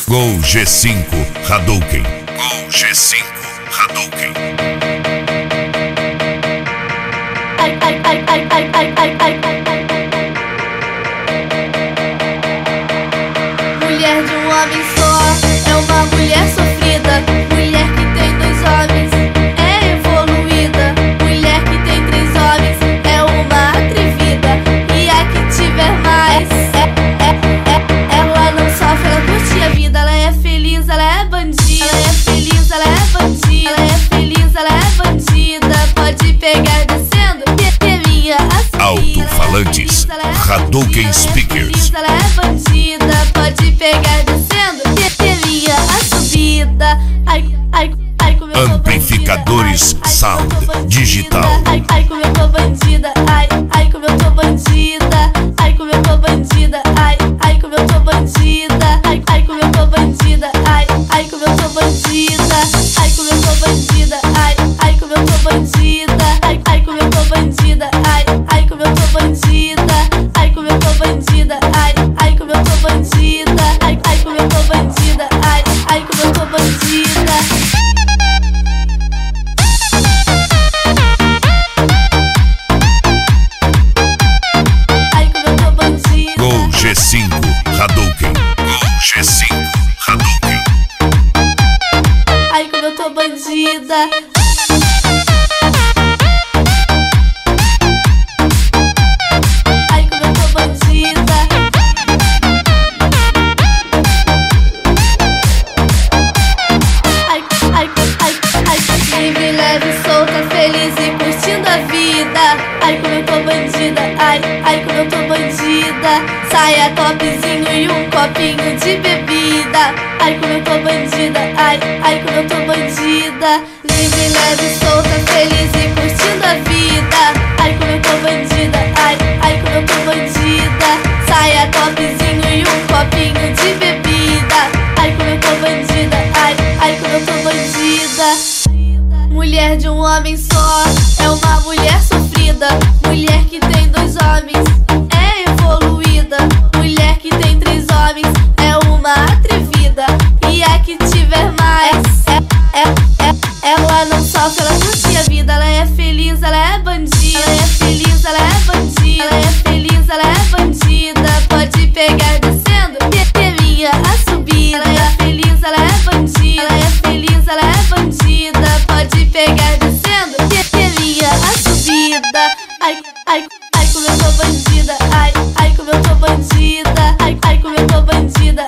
Gol G5 Hadouken. Gol G5 Hadouken. Ai, ai, ai, ai, ai, ai, ai, ai. Mulher de um homem só é uma mulher sofrida. Mulher que tem dois homens é evoluída. Mulher que tem três homens é uma atrevida. E a que tiver mais ela não sofre, ela curte a vida. Ela é feliz, ela é bandida. Ela é feliz, ela é bandida. Ela é feliz, ela é bandida. Pode pegar descendo, que é minha assumida. Alto-falantes Hadouken Speakers. Ela é bandida, pode pegar descendo, que é minha a subida. Ai, ai, ai, como eu tô bandida. Amplificadores Ai, Sound como eu tô bandida. Digital. Ai, ai, como eu tô bandida. Ai, ai, como eu tô bandida. Ai, como eu tô bandida. Ai, ai, como eu tô bandida. Ai, ai, como eu tô bandida. Ai, ai, como eu tô bandida. Ai, como eu tô bandida. Ai, ai, como eu tô bandida. Ai, ai, como eu tô bandida. Ai, ai, como eu tô bandida. Ai, como eu tô bandida. Ai, ai, como eu tô bandida. Ai, ai, como eu tô bandida. Ai, ai, como eu tô bandida. Ai, como eu tô bandida. Gol G5 Hadouken. Gol G5 Hadouken. Ai, como eu tô bandida. Ai, como eu tô bandida. Ai, ai, ai, ai. Livre, leve, solta, feliz e curtindo a vida. Ai, como eu tô bandida. Ai, ai, como eu tô bandida. Saia, topzinho e um copinho de bebida. Ai, como eu tô bandida. Ai, ai, como eu tô bandida. Livre, leve, solta, feliz e curtindo a vida. Ai, como eu tô bandida. Ai, ai, como eu tô bandida. Saia, topzinho e um copinho de bebida. Ai, como eu tô bandida. Ai, ai, como eu tô bandida. Mulher de um homem só é uma mulher sofrida. Mulher que tem dois homens é evoluída. Mulher que tem três homens é uma atrevida. E a que tiver mais ela não sofre, ela curte a vida. Ela é feliz, ela é bandida. Ela é feliz, ela é bandida. Ela é feliz, ela é bandida. Pode pegar descendo, que é minha a subida. Ela é feliz, ela é bandida. Ela é feliz, ela é bandida. Pode pegar descendo, que é minha a subida. Ai, ai, ai, como eu tô bandida. Ai, ai, como eu tô bandida. Ai, ai, como eu tô bandida.